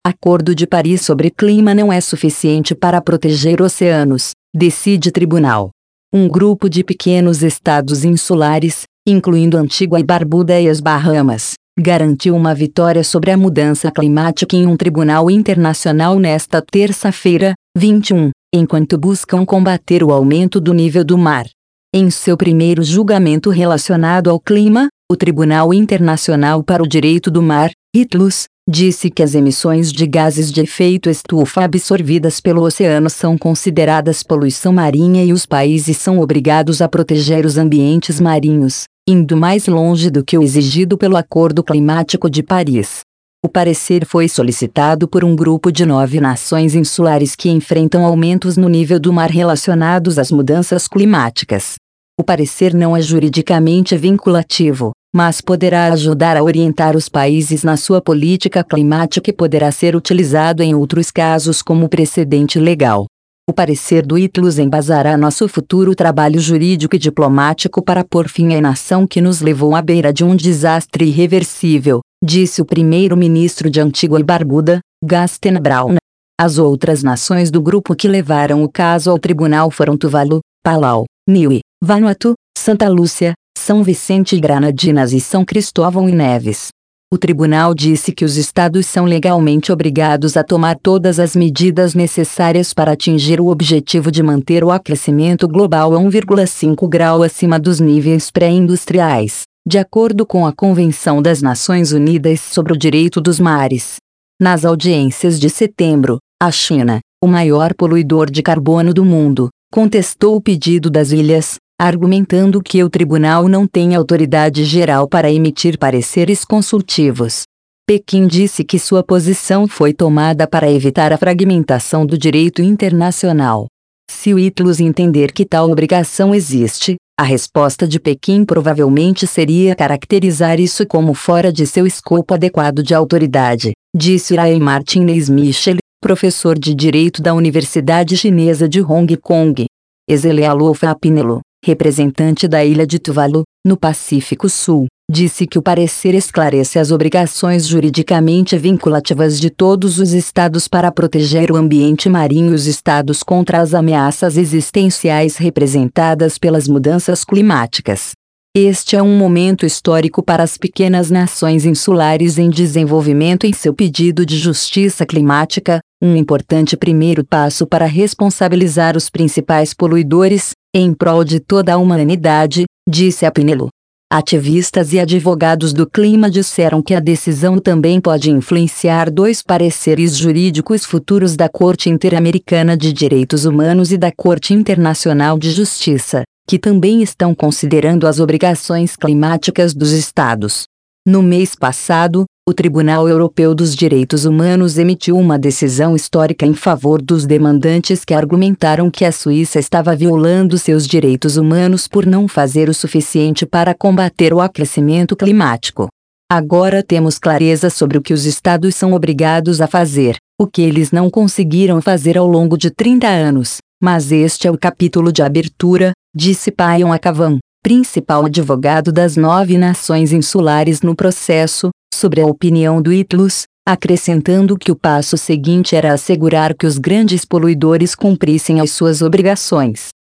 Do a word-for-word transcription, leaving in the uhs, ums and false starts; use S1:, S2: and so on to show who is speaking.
S1: Acordo de Paris sobre clima não é suficiente para proteger oceanos, decide tribunal. Um grupo de pequenos estados insulares, incluindo Antigua e Barbuda e as Bahamas, garantiu uma vitória sobre a mudança climática em um tribunal internacional nesta terça-feira, vinte e um, enquanto buscam combater o aumento do nível do mar. Em seu primeiro julgamento relacionado ao clima, o Tribunal Internacional para o Direito do Mar, I T L U S, disse que as emissões de gases de efeito estufa absorvidas pelo oceano são consideradas poluição marinha e os países são obrigados a proteger os ambientes marinhos, indo mais longe do que o exigido pelo Acordo Climático de Paris. O parecer foi solicitado por um grupo de nove nações insulares que enfrentam aumentos no nível do mar relacionados às mudanças climáticas. O parecer não é juridicamente vinculativo, mas poderá ajudar a orientar os países na sua política climática e poderá ser utilizado em outros casos como precedente legal. O parecer do I T L U S embasará nosso futuro trabalho jurídico e diplomático para pôr fim à inação que nos levou à beira de um desastre irreversível, disse o primeiro-ministro de Antigua e Barbuda, Gaston Brown. As outras nações do grupo que levaram o caso ao tribunal foram Tuvalu, Palau, Niue, Vanuatu, Santa Lúcia, São Vicente e Granadinas e São Cristóvão e Neves. O tribunal disse que os estados são legalmente obrigados a tomar todas as medidas necessárias para atingir o objetivo de manter o aquecimento global a um vírgula cinco grau acima dos níveis pré-industriais, de acordo com a Convenção das Nações Unidas sobre o Direito dos Mares. Nas audiências de setembro, a China, o maior poluidor de carbono do mundo, contestou o pedido das ilhas, argumentando que o tribunal não tem autoridade geral para emitir pareceres consultivos. Pequim disse que sua posição foi tomada para evitar a fragmentação do direito internacional. Se o I T L U S entender que tal obrigação existe, a resposta de Pequim provavelmente seria caracterizar isso como fora de seu escopo adequado de autoridade, disse Ray Martinez Michel, professor de Direito da Universidade Chinesa de Hong Kong. Ezelealofa Apinelo, representante da ilha de Tuvalu, no Pacífico Sul, disse que o parecer esclarece as obrigações juridicamente vinculativas de todos os estados para proteger o ambiente marinho e os estados contra as ameaças existenciais representadas pelas mudanças climáticas. Este é um momento histórico para as pequenas nações insulares em desenvolvimento em seu pedido de justiça climática, um importante primeiro passo para responsabilizar os principais poluidores, em prol de toda a humanidade, disse Apinelo. Ativistas e advogados do clima disseram que a decisão também pode influenciar dois pareceres jurídicos futuros da Corte Interamericana de Direitos Humanos e da Corte Internacional de Justiça, que também estão considerando as obrigações climáticas dos estados. No mês passado, o Tribunal Europeu dos Direitos Humanos emitiu uma decisão histórica em favor dos demandantes que argumentaram que a Suíça estava violando seus direitos humanos por não fazer o suficiente para combater o aquecimento climático. Agora temos clareza sobre o que os estados são obrigados a fazer, o que eles não conseguiram fazer ao longo de trinta anos, mas este é o capítulo de abertura, disse Payon Akavan, principal advogado das nove nações insulares no processo, sobre a opinião do I T L U S, acrescentando que o passo seguinte era assegurar que os grandes poluidores cumprissem as suas obrigações.